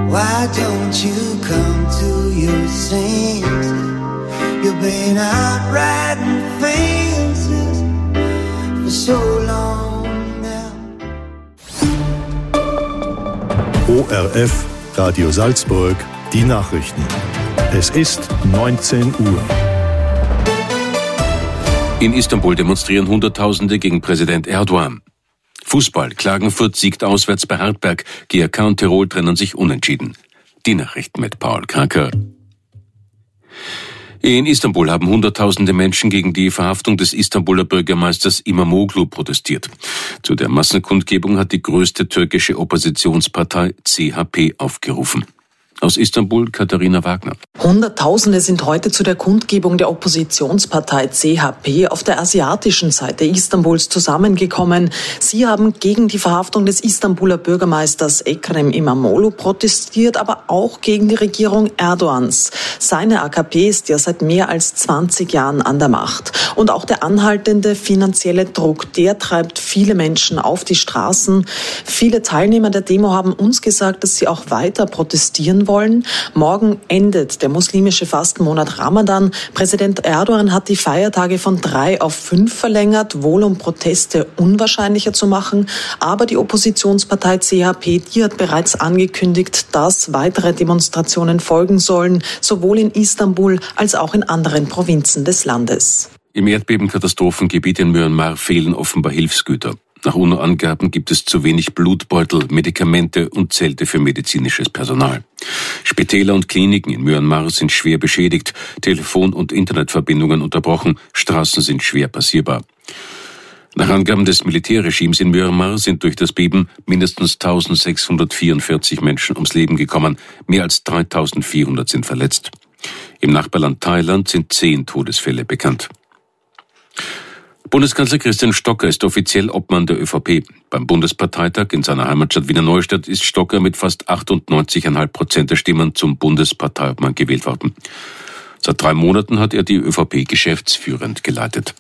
Why don't you come to your senses? You've been out riding fences for so long now. ORF, Radio Salzburg, die Nachrichten. Es ist 19 Uhr. In Istanbul demonstrieren Hunderttausende gegen Präsident Erdogan. Fußball. Klagenfurt siegt auswärts bei Hartberg. GRK und Tirol trennen sich unentschieden. Die Nachrichten mit Paul Kraker. In Istanbul haben Hunderttausende Menschen gegen die Verhaftung des Istanbuler Bürgermeisters Imamoglu protestiert. Zu der Massenkundgebung hat die größte türkische Oppositionspartei CHP aufgerufen. Aus Istanbul, Katharina Wagner. Hunderttausende sind heute zu der Kundgebung der Oppositionspartei CHP auf der asiatischen Seite Istanbuls zusammengekommen. Sie haben gegen die Verhaftung des Istanbuler Bürgermeisters Ekrem İmamoğlu protestiert, aber auch gegen die Regierung Erdogans. Seine AKP ist ja seit mehr als 20 Jahren an der Macht. Und auch der anhaltende finanzielle Druck, der treibt viele Menschen auf die Straßen. Viele Teilnehmer der Demo haben uns gesagt, dass sie auch weiter protestieren wollen. Morgen endet der muslimische Fastenmonat Ramadan. Präsident Erdogan hat die Feiertage von 3 auf 5 verlängert, wohl um Proteste unwahrscheinlicher zu machen. Aber die Oppositionspartei CHP, die hat bereits angekündigt, dass weitere Demonstrationen folgen sollen, sowohl in Istanbul als auch in anderen Provinzen des Landes. Im Erdbebenkatastrophengebiet in Myanmar fehlen offenbar Hilfsgüter. Nach UNO-Angaben gibt es zu wenig Blutbeutel, Medikamente und Zelte für medizinisches Personal. Spitäler und Kliniken in Myanmar sind schwer beschädigt, Telefon- und Internetverbindungen unterbrochen, Straßen sind schwer passierbar. Nach Angaben des Militärregimes in Myanmar sind durch das Beben mindestens 1644 Menschen ums Leben gekommen, mehr als 3400 sind verletzt. Im Nachbarland Thailand sind 10 Todesfälle bekannt. Bundeskanzler Christian Stocker ist offiziell Obmann der ÖVP. Beim Bundesparteitag in seiner Heimatstadt Wiener Neustadt ist Stocker mit fast 98,5% der Stimmen zum Bundesparteiobmann gewählt worden. Seit 3 Monaten hat er die ÖVP geschäftsführend geleitet.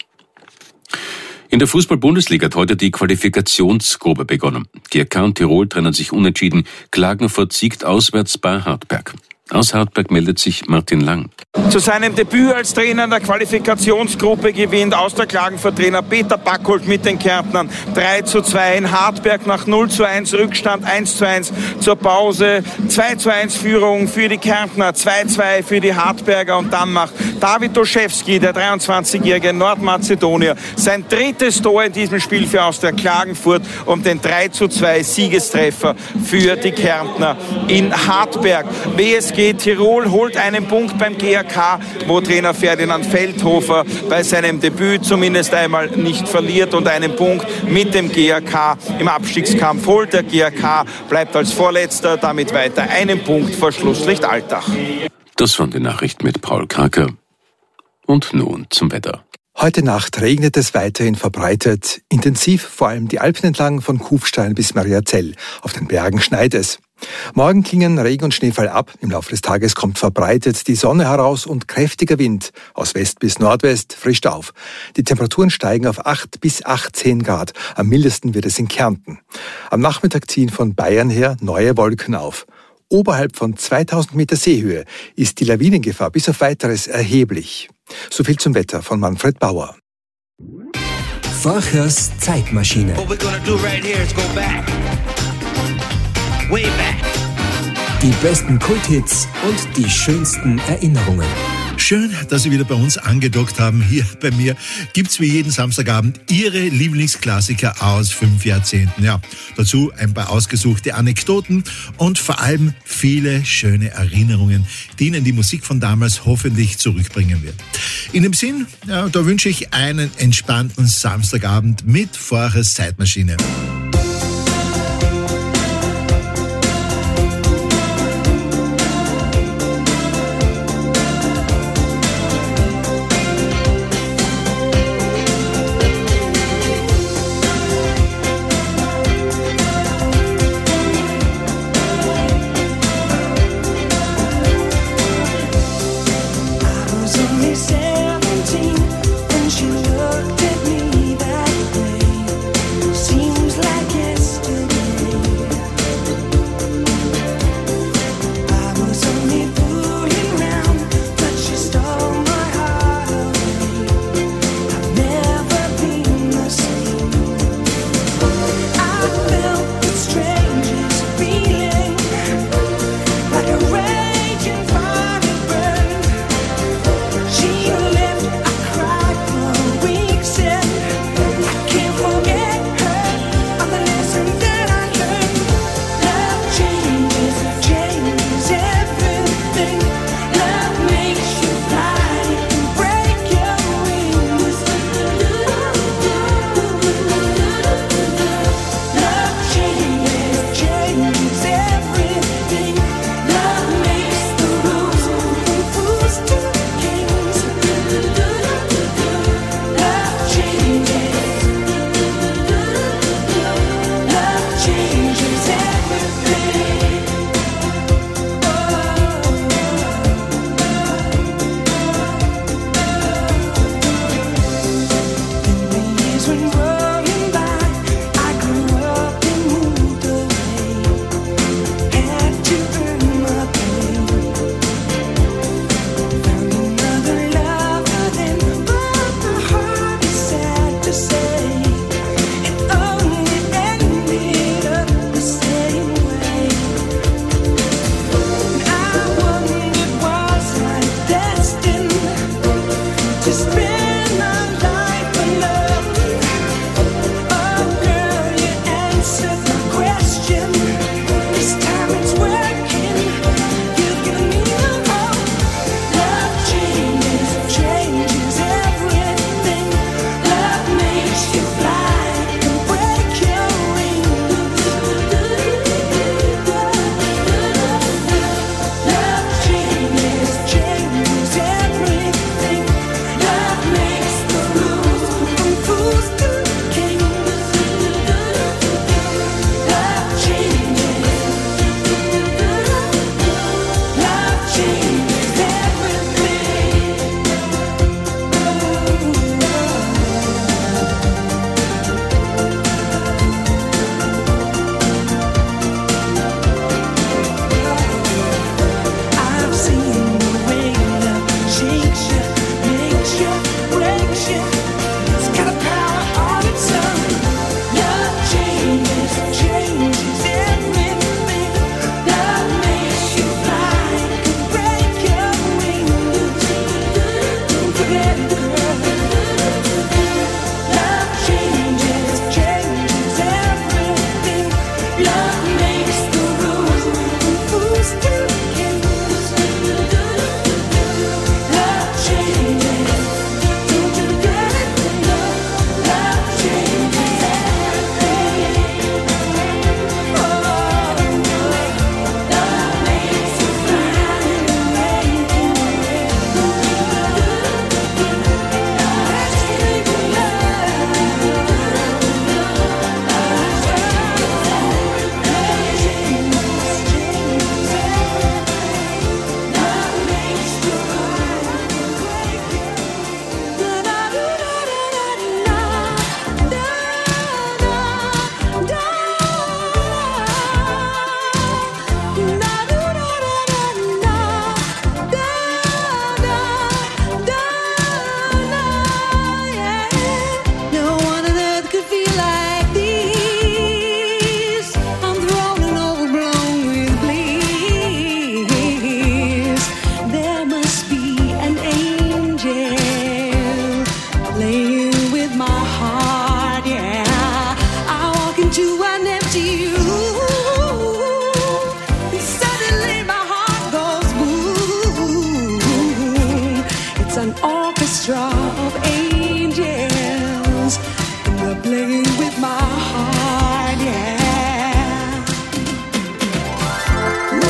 In der Fußball-Bundesliga hat heute die Qualifikationsgruppe begonnen. GRK und Tirol trennen sich unentschieden. Klagenfurt siegt auswärts bei Hartberg. Aus Hartberg meldet sich Martin Lang. Zu seinem Debüt als Trainer in der Qualifikationsgruppe gewinnt aus der Klagenfurt-Trainer Peter Backholt mit den Kärntnern 3:2 in Hartberg nach 0:1 Rückstand 1:1 zur Pause. 2:1 Führung für die Kärntner, 2:2 für die Hartberger und dann macht David Olszewski, der 23-jährige Nordmazedonier, sein 3. Tor in diesem Spiel für Austria Klagenfurt und den 3:2 Siegestreffer für die Kärntner in Hartberg. WSG Tirol holt einen Punkt beim GRK, wo Trainer Ferdinand Feldhofer bei seinem Debüt zumindest einmal nicht verliert und einen Punkt mit dem GRK im Abstiegskampf holt. Der GRK bleibt als Vorletzter, damit weiter einen Punkt vor Schlusslicht Altach. Das waren die Nachrichten mit Paul Kraker. Und nun zum Wetter. Heute Nacht regnet es weiterhin verbreitet, intensiv vor allem die Alpen entlang von Kufstein bis Mariazell. Auf den Bergen schneit es. Morgen klingen Regen und Schneefall ab. Im Laufe des Tages kommt verbreitet die Sonne heraus und kräftiger Wind aus West bis Nordwest frischt auf. Die Temperaturen steigen auf 8 bis 18 Grad. Am mildesten wird es in Kärnten. Am Nachmittag ziehen von Bayern her neue Wolken auf. Oberhalb von 2000 Meter Seehöhe ist die Lawinengefahr bis auf Weiteres erheblich. So viel zum Wetter von Manfred Bauer. Forchers Zeitmaschine. Die besten Kulthits und die schönsten Erinnerungen. Schön, dass Sie wieder bei uns angedockt haben. Hier bei mir gibt's wie jeden Samstagabend Ihre Lieblingsklassiker aus 5 Jahrzehnten. Ja, dazu ein paar ausgesuchte Anekdoten und vor allem viele schöne Erinnerungen, die Ihnen die Musik von damals hoffentlich zurückbringen wird. In dem Sinn, ja, da wünsche ich einen entspannten Samstagabend mit Forchers Zeitmaschine. Seems like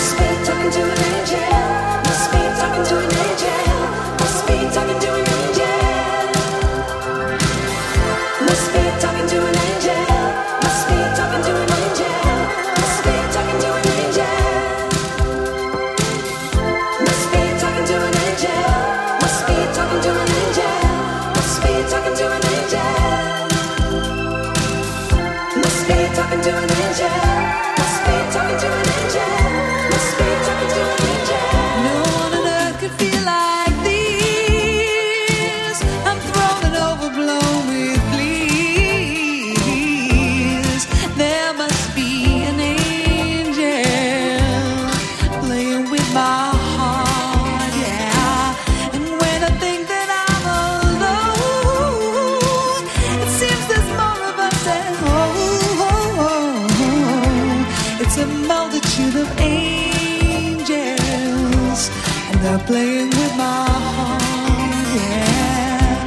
Playing with my heart, yeah.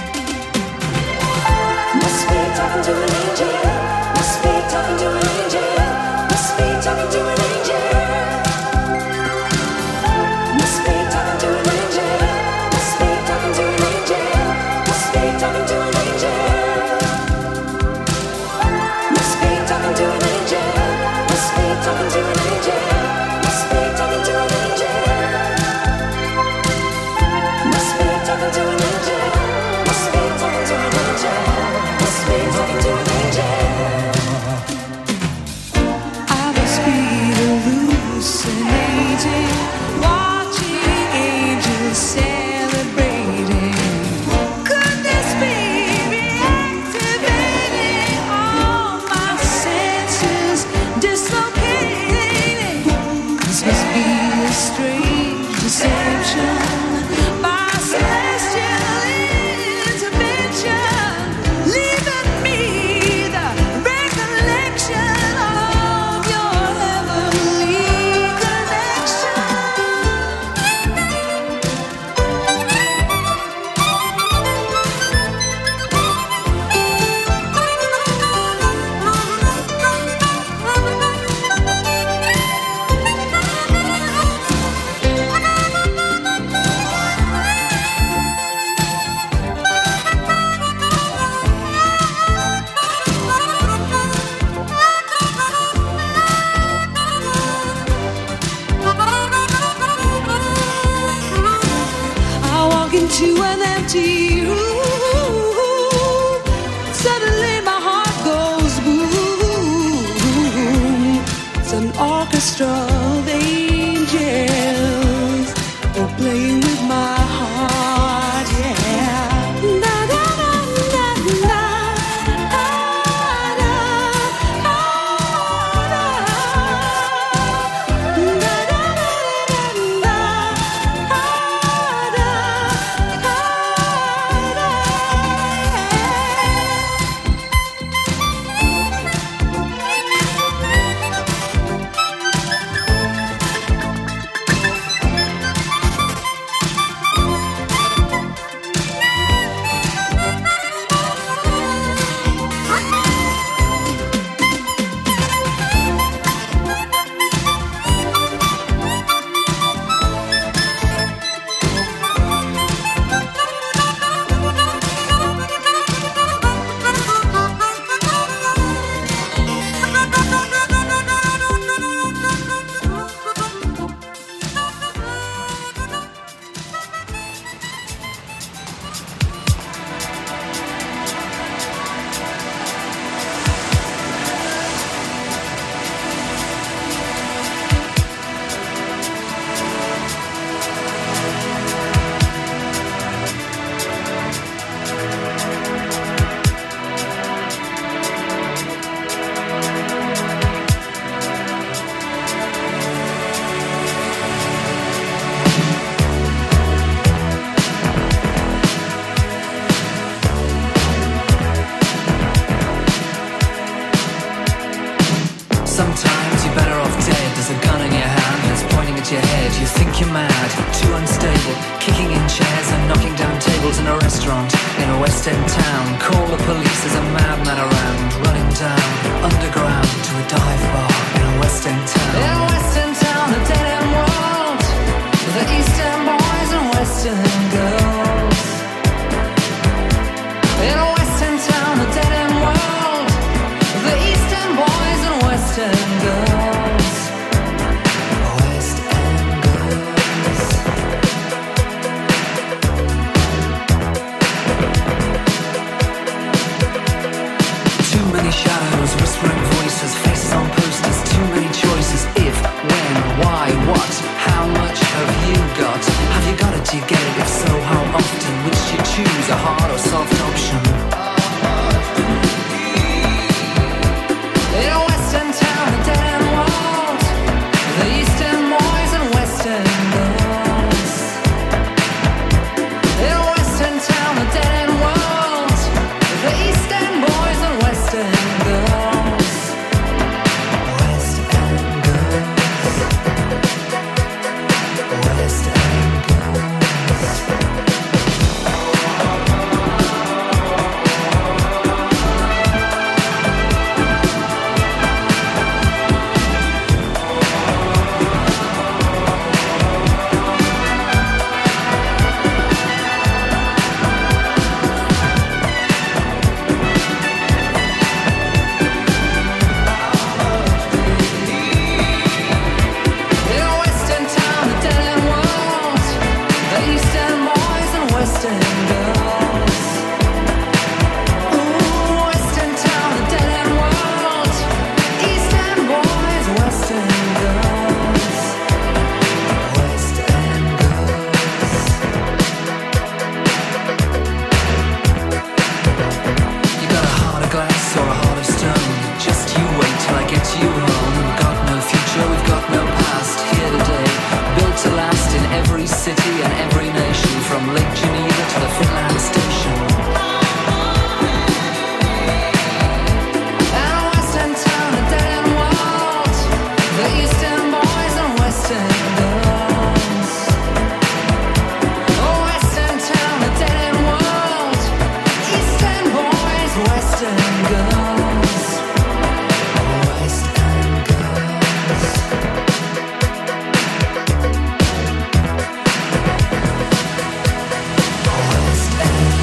Must be talking to an angel. Must be talking to an angel. Must be talking to an angel. Must be talking to an angel. Must be talking to an angel. Must be talking to an angel. Must be talking to an angel. Must be talking to an angel. Must be talking to an angel. Into an empty room, suddenly my heart goes boom. It's an orchestra of angels, all playing with my heart, yeah. Da da da da da, da Sometimes you're better off dead. There's a gun in your hand that's pointing at your head. You think you're mad, too unstable, kicking in chairs and knocking down tables in a restaurant in a West End town. Call the police, there's a madman around, running down underground to a dive bar in a West End town. In a West End town, the day West End girls. Oh, West End town, a dead end world. East End boys, West End girls. Oh, West End girls. West End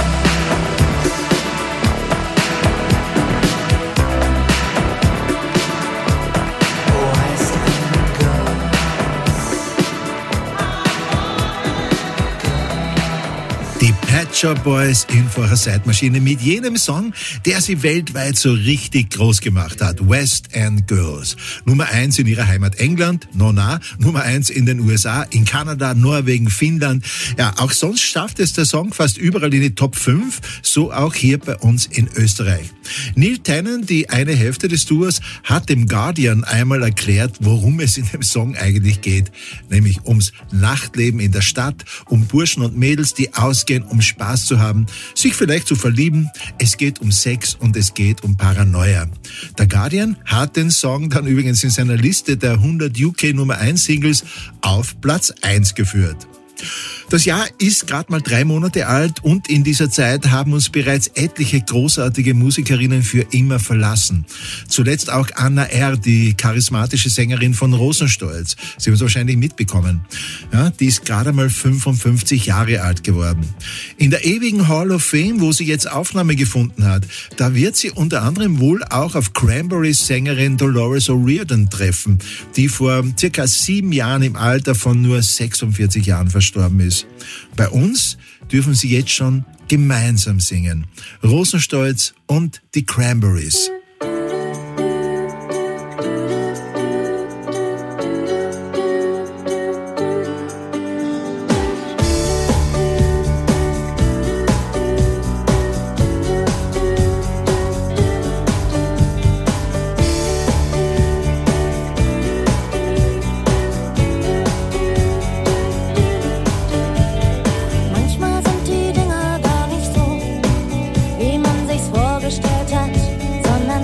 Die Pet Shop Boys in vorher Zeitmaschine mit jenem Song, der sie weltweit so richtig groß gemacht hat. West End Girls. Nummer 1 in ihrer Heimat England, Nummer 1 in den USA, in Kanada, Norwegen, Finnland. Ja, auch sonst schafft es der Song fast überall in die Top 5, so auch hier bei uns in Österreich. Neil Tennant, die eine Hälfte des Duos, hat dem Guardian einmal erklärt, worum es in dem Song eigentlich geht. Nämlich ums Nachtleben in der Stadt, um Burschen und Mädels, die ausgehen, um Spaß zu haben, sich vielleicht zu verlieben. Es geht um Sex und es geht um Paranoia. Der Guardian hat den Song dann übrigens in seiner Liste der 100 UK Nummer 1 Singles auf Platz 1 geführt. Das Jahr ist gerade mal 3 Monate alt und in dieser Zeit haben uns bereits etliche großartige Musikerinnen für immer verlassen. Zuletzt auch Anna R., die charismatische Sängerin von Rosenstolz. Sie haben es wahrscheinlich mitbekommen. Ja, die ist gerade mal 55 Jahre alt geworden. In der ewigen Hall of Fame, wo sie jetzt Aufnahme gefunden hat, da wird sie unter anderem wohl auch auf Cranberries Sängerin Dolores O'Riordan treffen, die vor circa 7 Jahren im Alter von nur 46 Jahren verstorben ist. Bei uns dürfen sie jetzt schon gemeinsam singen. Rosenstolz und die Cranberries. Manchmal sind die Dinge gar nicht so, wie man sich's vorgestellt hat, sondern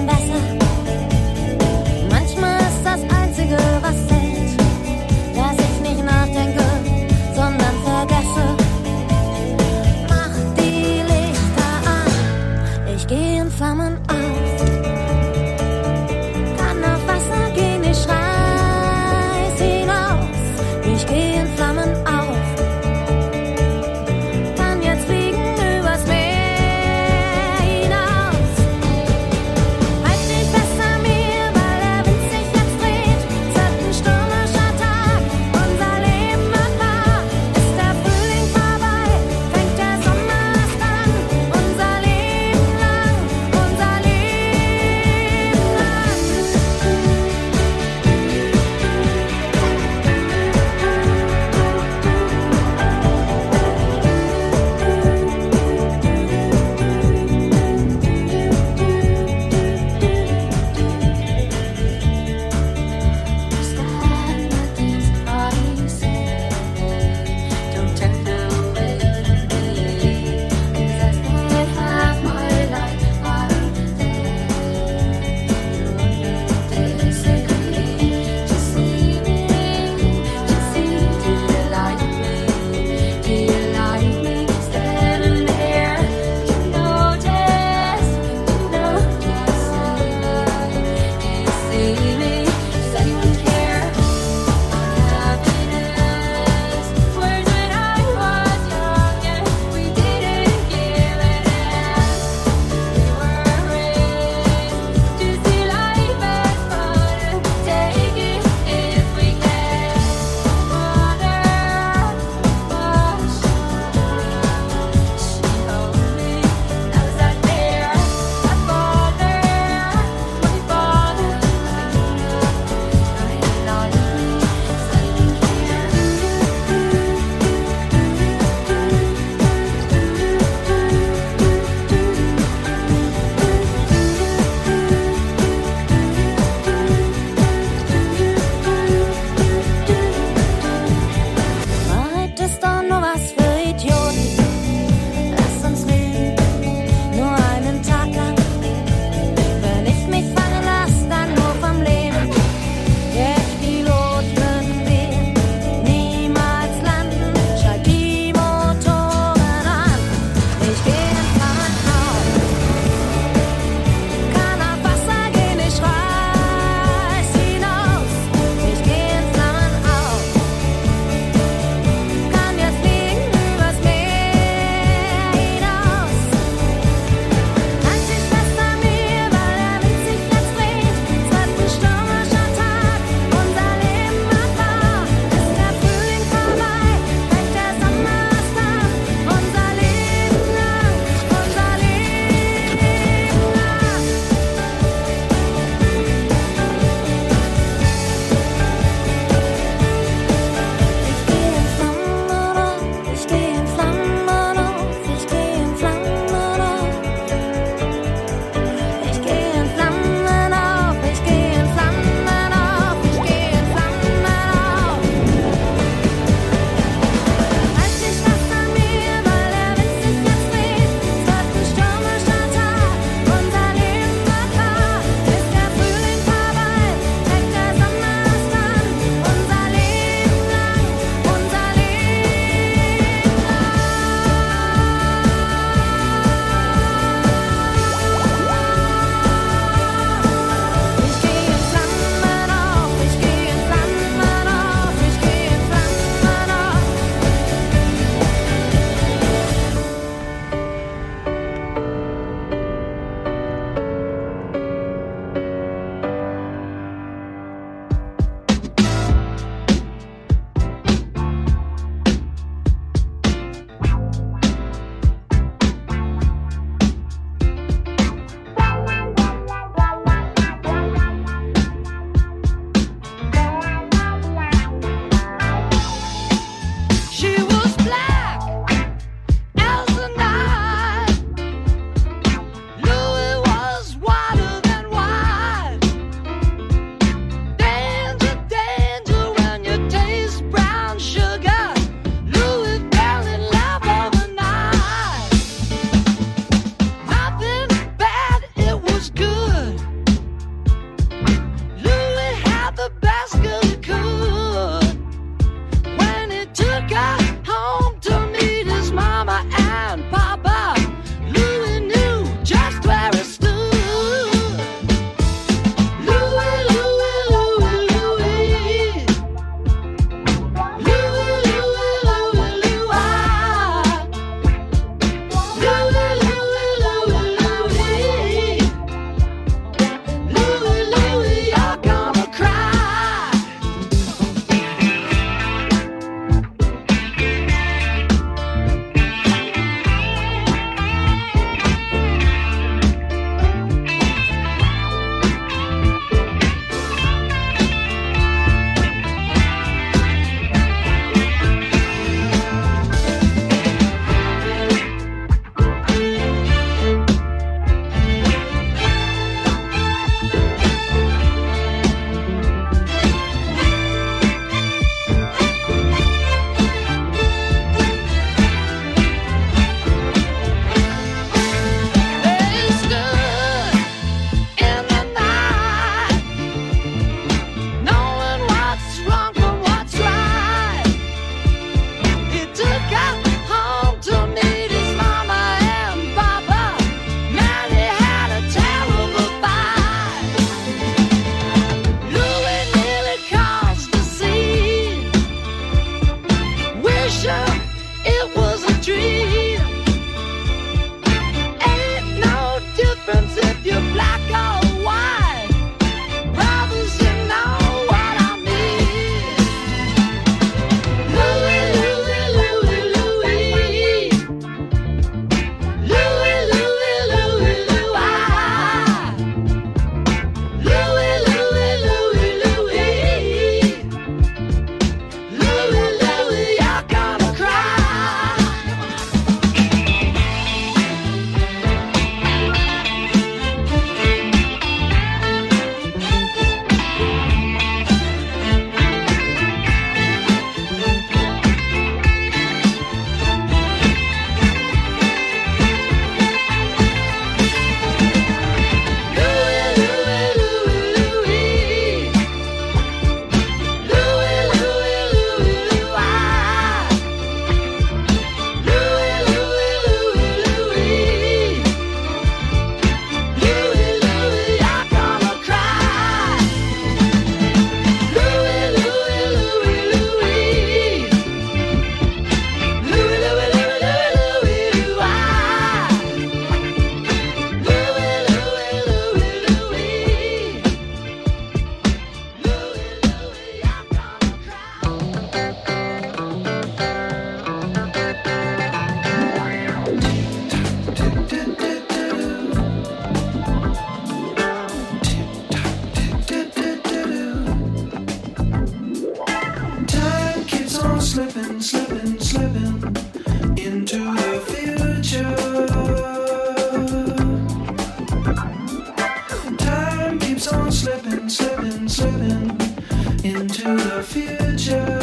future.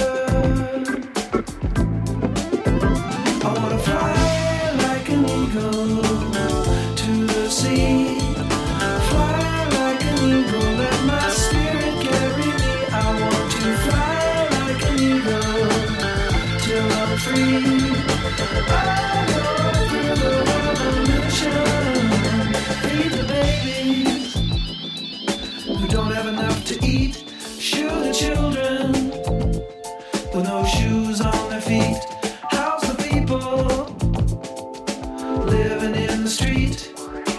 I wanna fly like an eagle to the sea. Fly like an eagle, let my spirit carry me. I want to fly like an eagle till I'm free. I go through the revolution. Feed the babies who don't have enough to eat. Shoe the children with no shoes on their feet. House the people living in the street.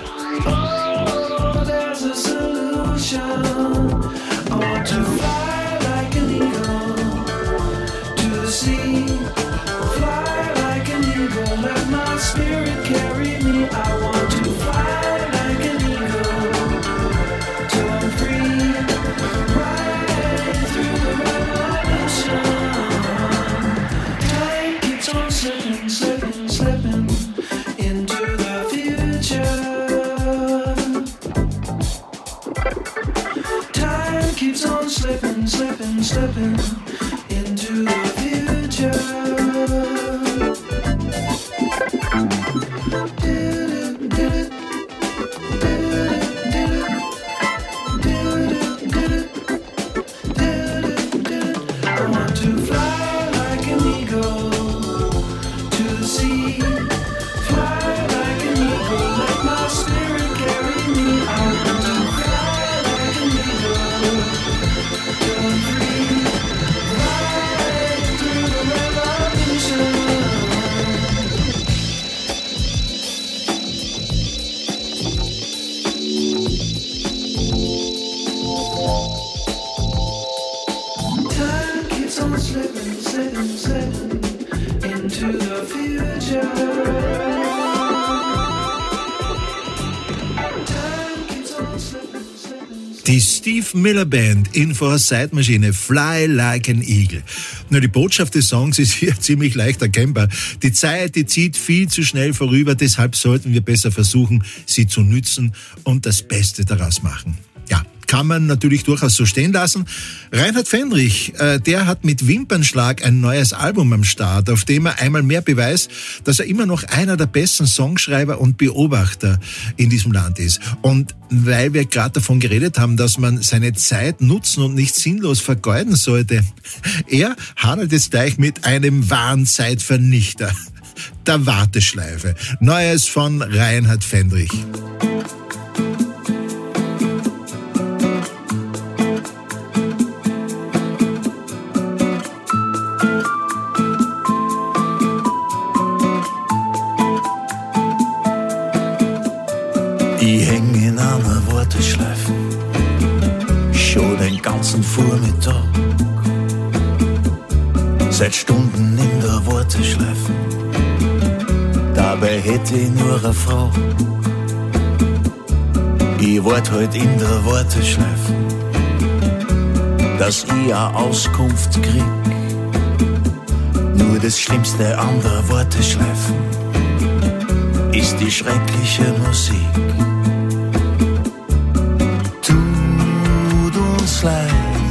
Oh, there's a solution. I want to fly like an eagle to the sea. Fly like an eagle, let my spirit carry me. I want to fly like an eagle till I'm free. Right through the revolution. Time keeps on slipping, slipping, slipping into the future. Time keeps on slipping, slipping, slipping into the future. I want to fly like an eagle to the sea. Fly like an eagle, let my spirit carry me. I want to fly like an eagle till I'm free. Right through the revolution. Time keeps on slipping, slipping, slipping into the future. Time keeps on slipping, slipping. Die Steve Miller Band in vor Zeitmaschine Fly Like an Eagle. Na, die Botschaft des Songs ist hier ziemlich leicht erkennbar. Die Zeit, die zieht viel zu schnell vorüber, deshalb sollten wir besser versuchen, sie zu nützen und das Beste daraus machen. Ja, kann man natürlich durchaus so stehen lassen. Reinhard Fendrich, der hat mit Wimpernschlag ein neues Album am Start, auf dem er einmal mehr beweist, dass er immer noch einer der besten Songschreiber und Beobachter in diesem Land ist. Und weil wir gerade davon geredet haben, dass man seine Zeit nutzen und nicht sinnlos vergeuden sollte, er handelt jetzt gleich mit einem wahren Zeitvernichter, der Warteschleife. Neues von Reinhard Fendrich. Ich häng in einer Warteschleife schon den ganzen Vormittag. Seit Stunden in der Warteschleife, dabei hätte ich nur eine Frage. Ich wart halt in der Warteschleife, dass ich eine Auskunft krieg. Nur das Schlimmste an der Warteschleife ist die schreckliche Musik. Tut uns leid,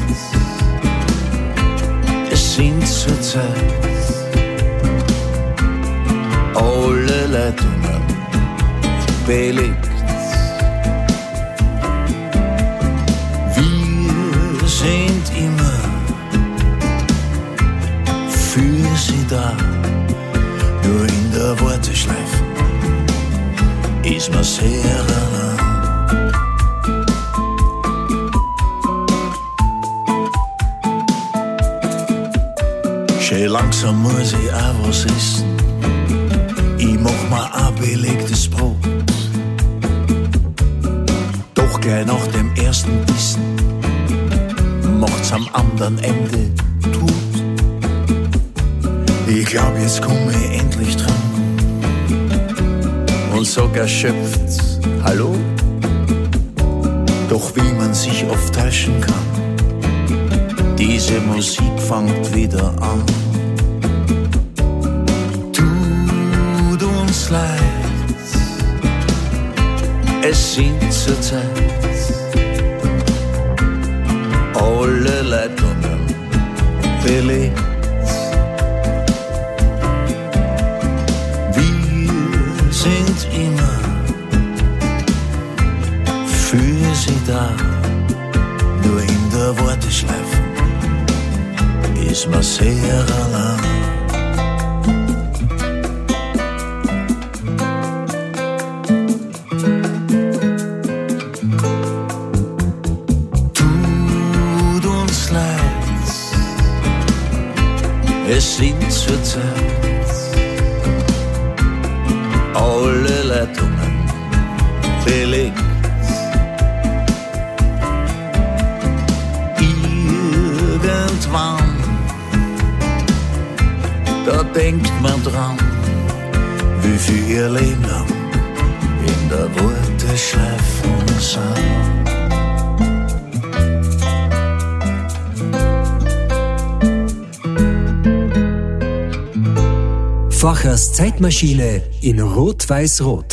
es sind zurzeit alle Leitungen belegt. Wir sind immer für sie da, nur in der Warteschleife ist man sehr allein. Schön langsam muss ich auch was essen. Ich mach mir ein belegtes Brot. Doch gleich nach dem ersten Bissen macht's am anderen Ende tot. Ich glaub, jetzt komm ich endlich dran und sag erschöpft Hallo. Doch wie man sich oft täuschen kann, diese Musik fängt wieder an. Tut uns leid, es sind zurzeit alle Leitungen belegt. Wir sind immer für sie da, nur in der Warteschleife ist man sehr allein. Tut uns leid, es sind zurzeit alle Leitungen belegt. Irgendwann, da denkt man dran, wie viel ihr Leben lang in der Warteschleife sind. Fachers Zeitmaschine in Rot-Weiß-Rot.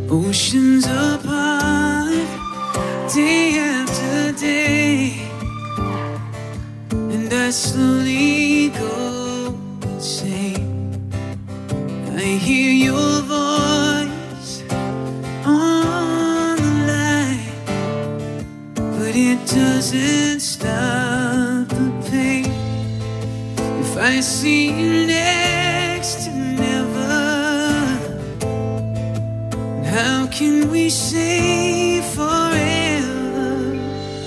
Oceans apart, day after day, and I slowly go insane. I hear your voice on the line, but it doesn't stop the pain. If I see you next to never, how can we say forever?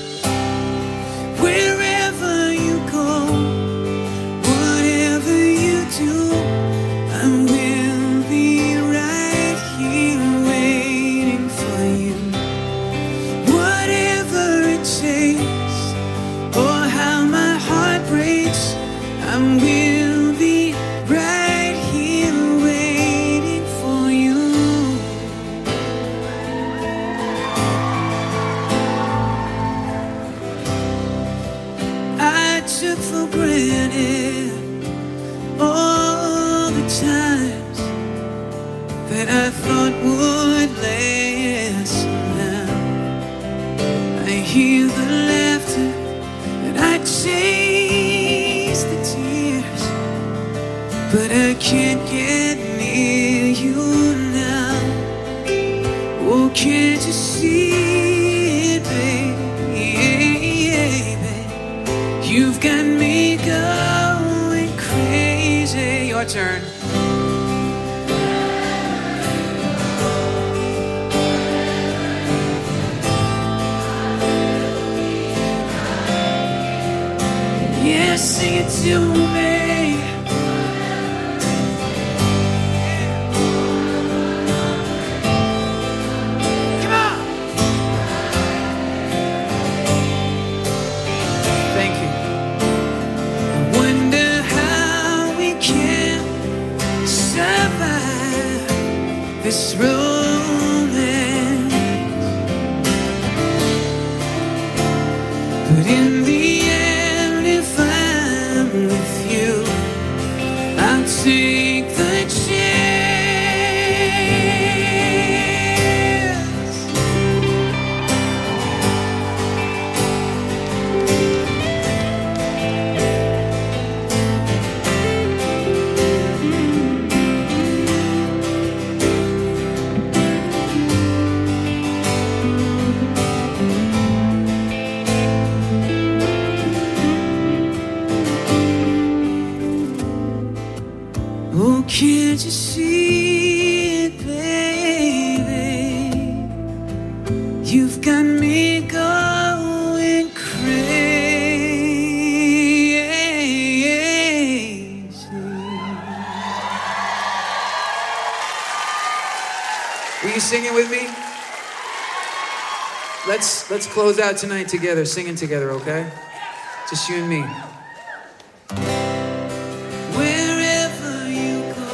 Wherever you go, whatever you do, I will be right here waiting for you. Whatever it takes, or how my heart breaks, I will be right here waiting for you. I took for granted all the times that I thought would last somehow. I hear the laughter and I chase the tears, but I can't get near you now. Oh, can't you see it, baby? You've got me going crazy. Your turn. Yeah, sing it to me. Come on. Thank you. I wonder how we can survive this romance. But in the end, if I'm with you, I'll take the chance. Oh, can't you see it, baby? You've got me going crazy. Will you sing it with me? Let's close out tonight together, singing together, okay? Just you and me. Wherever you go,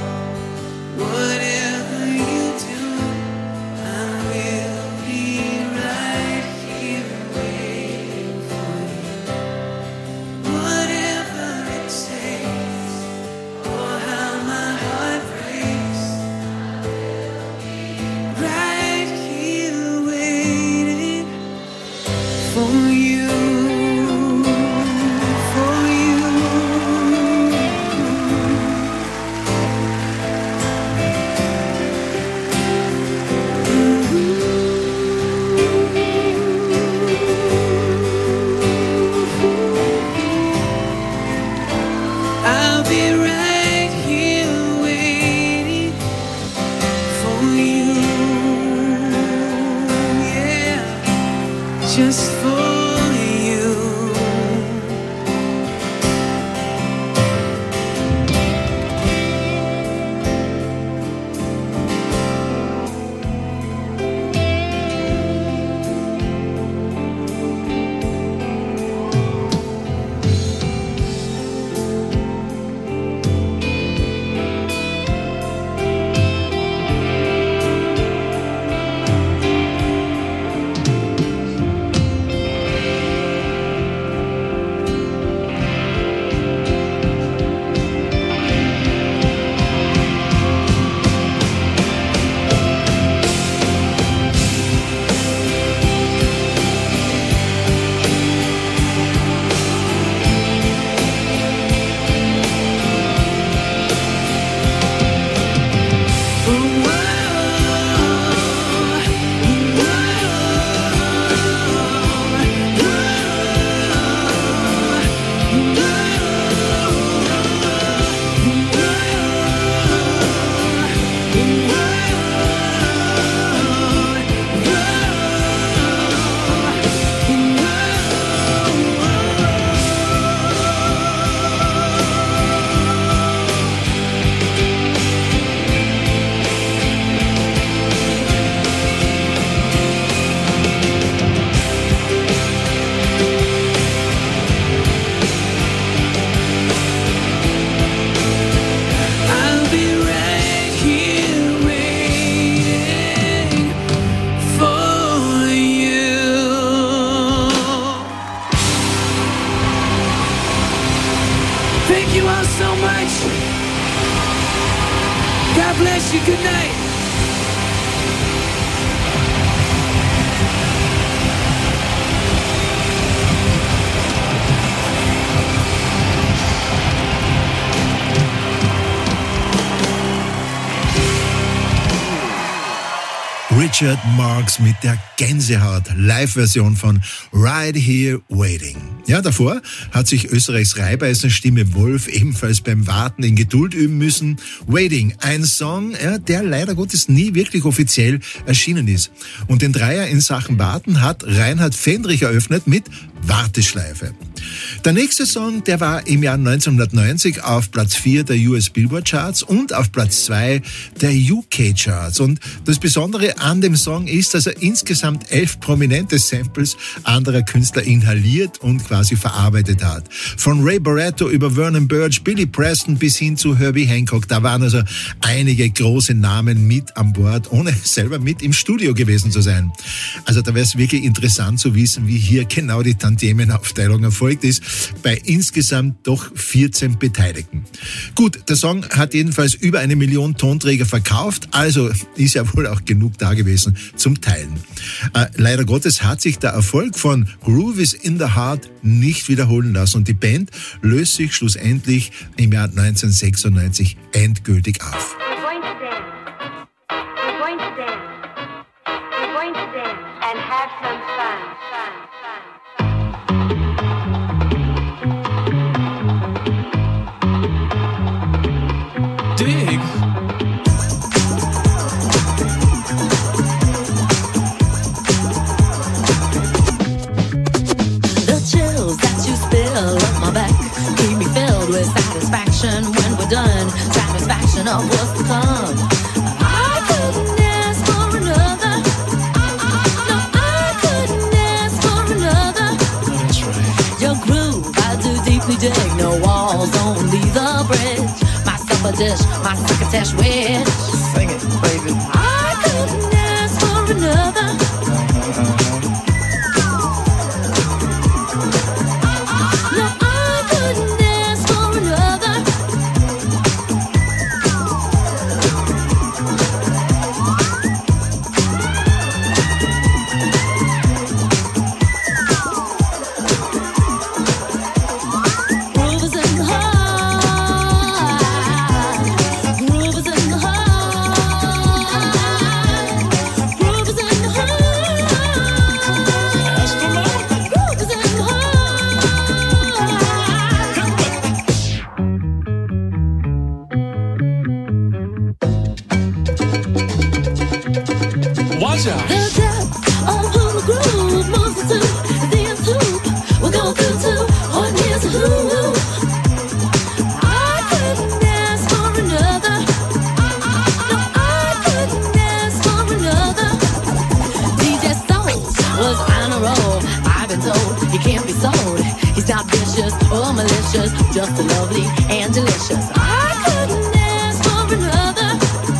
whatever you do, I will be right here waiting for you. Whatever it takes, or how my heart breaks, right here waiting for you. For you. I'll be right here waiting for you. Yeah, just for you. I'll be right here waiting for you. Thank you all so much. God bless you. Good night. Richard Marx mit der Gänsehaut-Live-Version von Right Here Waiting. Ja, davor hat sich Österreichs Reibeisenstimme Wolf ebenfalls beim Warten in Geduld üben müssen. Waiting, ein Song, ja, der leider Gottes nie wirklich offiziell erschienen ist. Und den Dreier in Sachen Warten hat Reinhard Fendrich eröffnet mit Warteschleife. Der nächste Song, der war im Jahr 1990 auf Platz 4 der US Billboard Charts und auf Platz 2 der UK Charts. Und das Besondere an dem Song ist, dass er insgesamt 11 prominente Samples anderer Künstler inhaliert und quasi verarbeitet hat. Von Ray Barretto über Vernon Burch, Billy Preston bis hin zu Herbie Hancock. Da waren also einige große Namen mit an Bord, ohne selber mit im Studio gewesen zu sein. Also da wäre es wirklich interessant zu wissen, wie hier genau die Tantiemenaufteilung erfolgt ist, bei insgesamt doch 14 Beteiligten. Gut, der Song hat jedenfalls über 1 Million Tonträger verkauft, also ist ja wohl auch genug da gewesen zum Teilen. Leider Gottes hat sich der Erfolg von Groove is in the Heart nicht wiederholen lassen und die Band löst sich schlussendlich im Jahr 1996 endgültig auf. We're going to dance. We're going to dance. We're going to dance and have some fun. Dig. The chills that you spill up my back keep me filled with satisfaction when we're done. Satisfaction of what's to come. I couldn't ask for another. No, I couldn't ask for another. That's right. Your groove, I do deeply dig. No walls, only the bridge. My supper dish, my succotash wish. Sing it, baby. I couldn't ask for another. No, I couldn't ask for another. Groove is in the heart. Groove is in the heart. Groove is in the heart. Groove is in the Watch out. The depth of who the groove moves us to the nth hoop. We'll go through to what is a who. I couldn't ask for another. No, I couldn't ask for another. DJ Soul was on a roll. I've been told he can't be sold. He's not vicious or malicious, just lovely and delicious. I couldn't ask for another.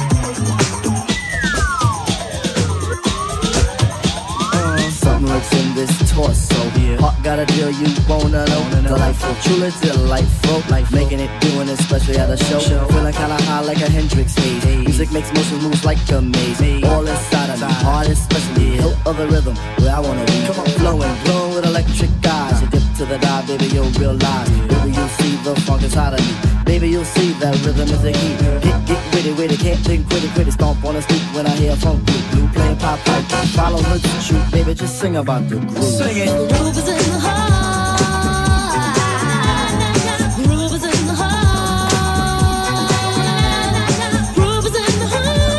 Something lurks in this torso. Heart got a deal you wanna know. Delightful, truly delightful. Life making it, doing it, especially at a show. Feeling kinda high like a Hendrix haze. Music makes motion moves like a maze. All inside of me, heart especially. Hilt of the rhythm, where I wanna be. Come on, flowing, glowing with electric eyes. You dip to the dive, baby, you'll realize. Baby, you'll see the funk inside of me. Baby, you'll see that rhythm is a heat. Get witty, can't think quitty. Stomp on the street when I hear funk blue playing pop pipe. Follow her to shoot, baby, just sing about the groove. Sing it. The groove is in the heart. Groove is in the heart. Groove is in the heart.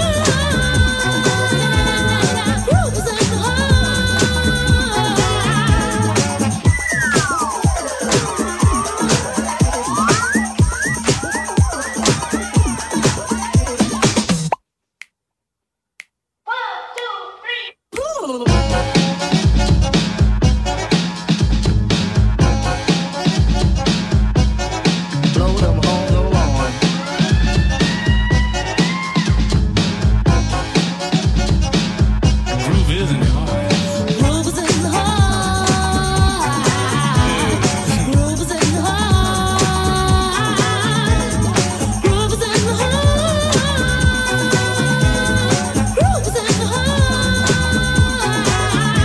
Groove is in the heart.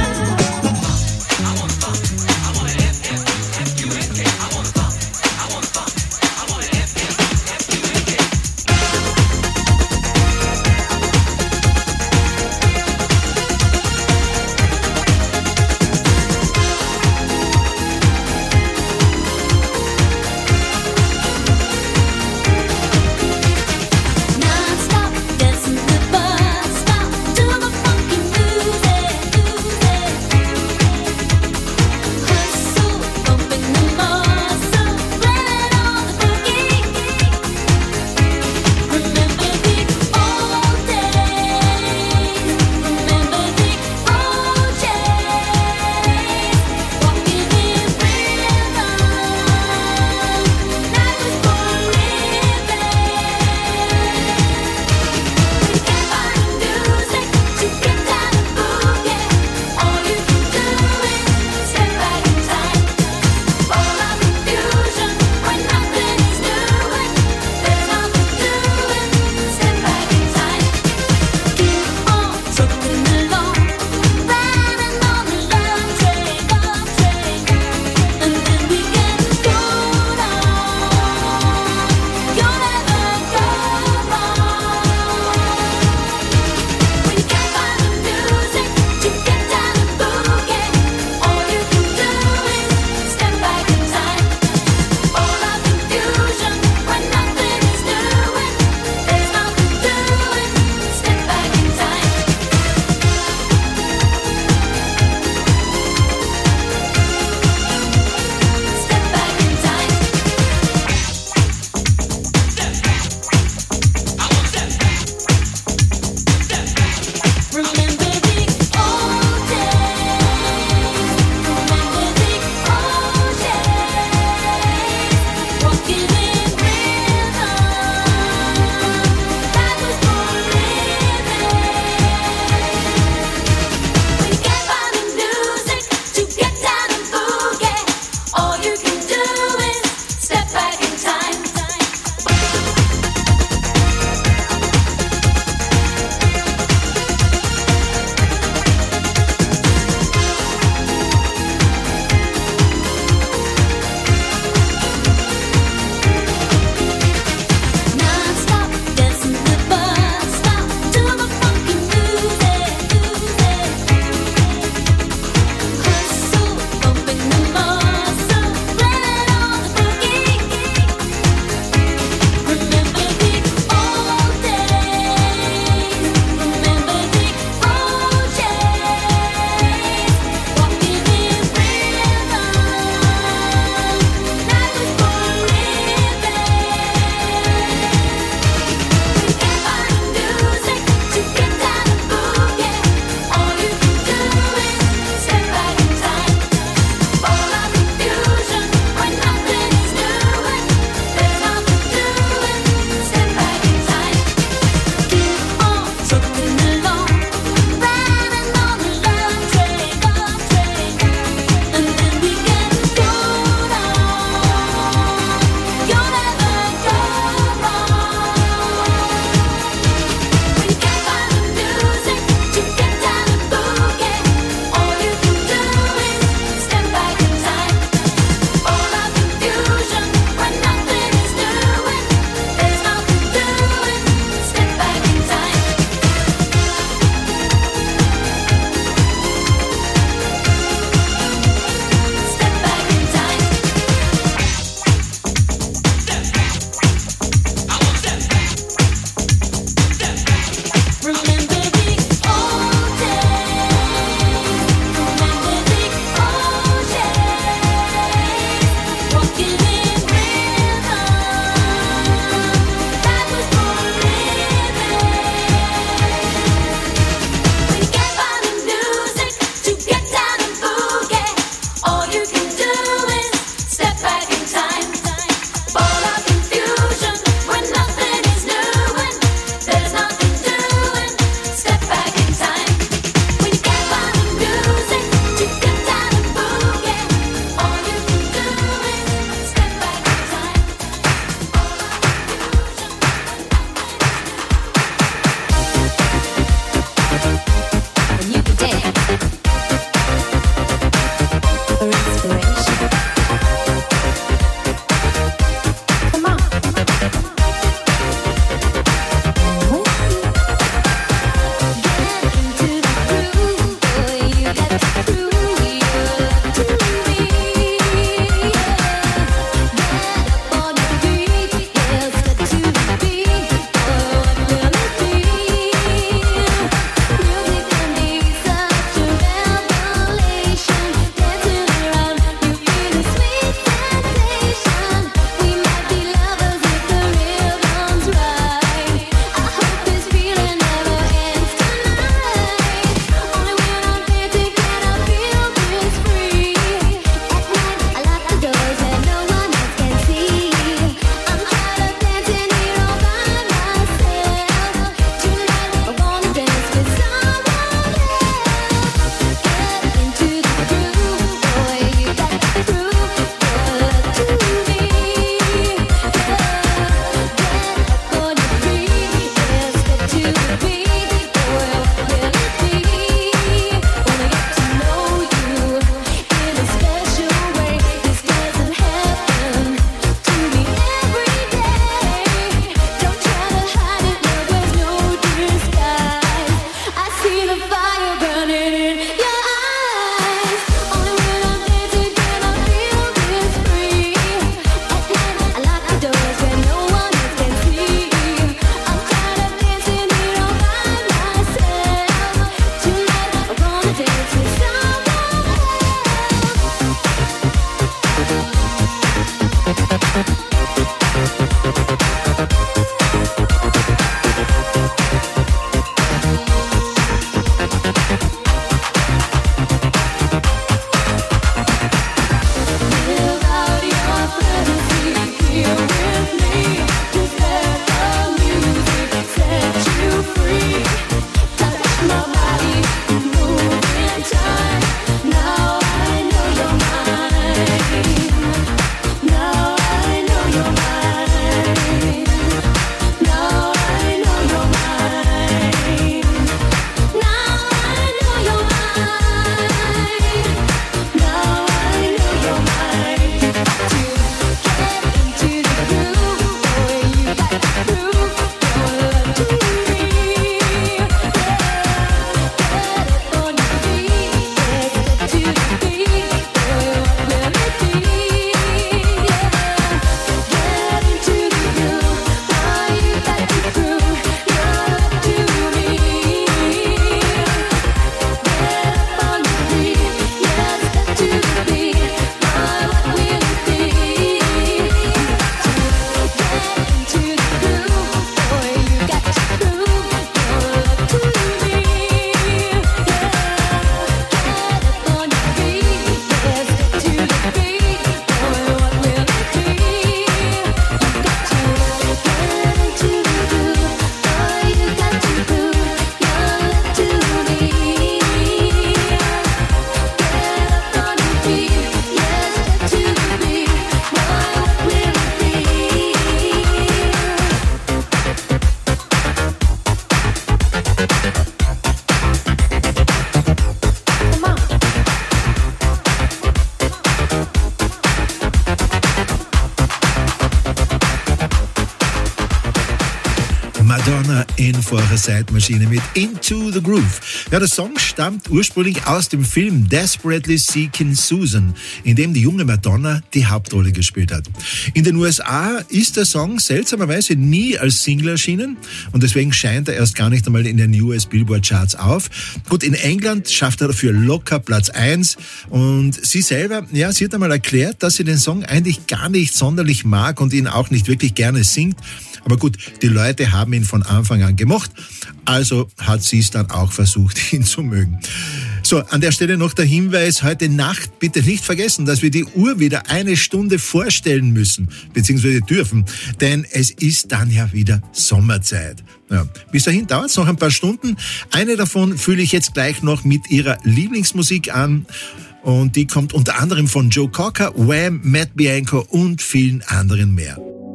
in vorher Zeitmaschine mit Into the Groove. Ja, der Song stammt ursprünglich aus dem Film Desperately Seeking Susan, in dem die junge Madonna die Hauptrolle gespielt hat. In den USA ist der Song seltsamerweise nie als Single erschienen und deswegen scheint er erst gar nicht einmal in den US Billboard Charts auf. Gut, in England schafft er dafür locker Platz 1 und sie selber, ja, sie hat einmal erklärt, dass sie den Song eigentlich gar nicht sonderlich mag und ihn auch nicht wirklich gerne singt. Aber gut, die Leute haben ihn von Anfang an gemocht, also hat sie es dann auch versucht, ihn zu mögen. So, an der Stelle noch der Hinweis, heute Nacht bitte nicht vergessen, dass wir die Uhr wieder 1 Stunde vorstellen müssen, beziehungsweise dürfen, denn es ist dann ja wieder Sommerzeit. Ja, bis dahin dauert es noch ein paar Stunden. Eine davon fühle ich jetzt gleich noch mit ihrer Lieblingsmusik an. Und die kommt unter anderem von Joe Cocker, Wham, Matt Bianco und vielen anderen mehr.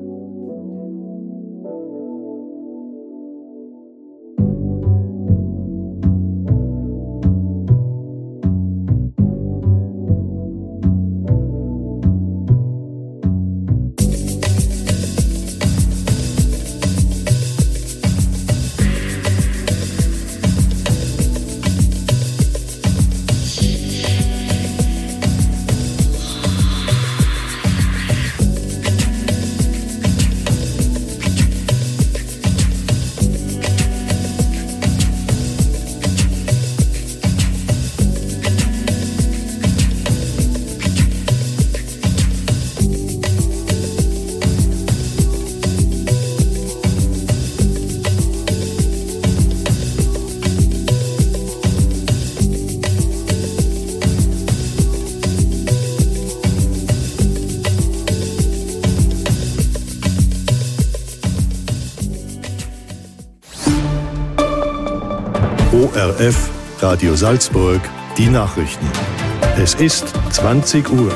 ORF, Radio Salzburg, die Nachrichten. Es ist 20 Uhr.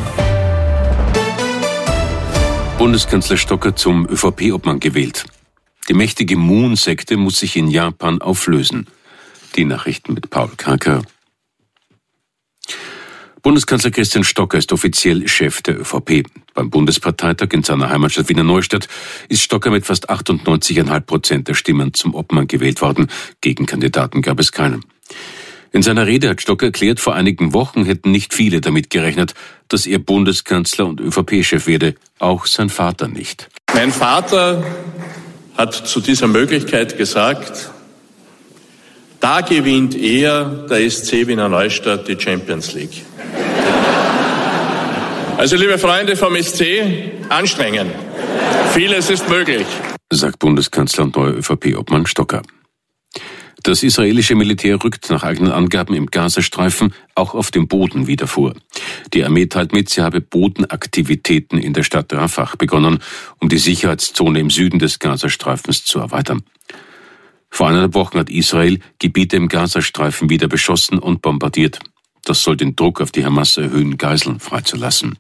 Bundeskanzler Stocker zum ÖVP-Obmann gewählt. Die mächtige Moon-Sekte muss sich in Japan auflösen. Die Nachrichten mit Paul Karker. Bundeskanzler Christian Stocker ist offiziell Chef der ÖVP. Beim Bundesparteitag in seiner Heimatstadt Wiener Neustadt ist Stocker mit fast 98,5% der Stimmen zum Obmann gewählt worden. Gegenkandidaten gab es keinen. In seiner Rede hat Stocker erklärt, vor einigen Wochen hätten nicht viele damit gerechnet, dass er Bundeskanzler und ÖVP-Chef werde. Auch sein Vater nicht. Mein Vater hat zu dieser Möglichkeit gesagt, da gewinnt er, der SC Wiener Neustadt, die Champions League. Also liebe Freunde vom SC, anstrengen. Vieles ist möglich, sagt Bundeskanzler und neuer ÖVP-Obmann Stocker. Das israelische Militär rückt nach eigenen Angaben im Gazastreifen auch auf dem Boden wieder vor. Die Armee teilt mit, sie habe Bodenaktivitäten in der Stadt Rafah begonnen, um die Sicherheitszone im Süden des Gazastreifens zu erweitern. Vor 1,5 Wochen hat Israel Gebiete im Gazastreifen wieder beschossen und bombardiert. Das soll den Druck auf die Hamas erhöhen, Geiseln freizulassen.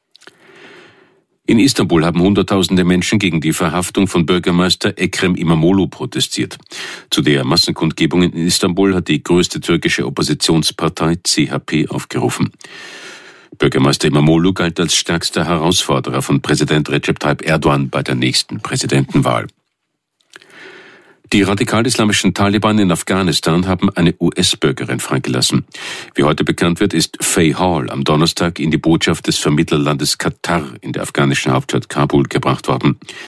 In Istanbul haben Hunderttausende Menschen gegen die Verhaftung von Bürgermeister Ekrem İmamoğlu protestiert. Zu der Massenkundgebung in Istanbul hat die größte türkische Oppositionspartei CHP aufgerufen. Bürgermeister İmamoğlu galt als stärkster Herausforderer von Präsident Recep Tayyip Erdogan bei der nächsten Präsidentenwahl. Die radikal-islamischen Taliban in Afghanistan haben eine US-Bürgerin freigelassen. Wie heute bekannt wird, ist Faye Hall am Donnerstag in die Botschaft des Vermittlerlandes Katar in der afghanischen Hauptstadt Kabul gebracht worden.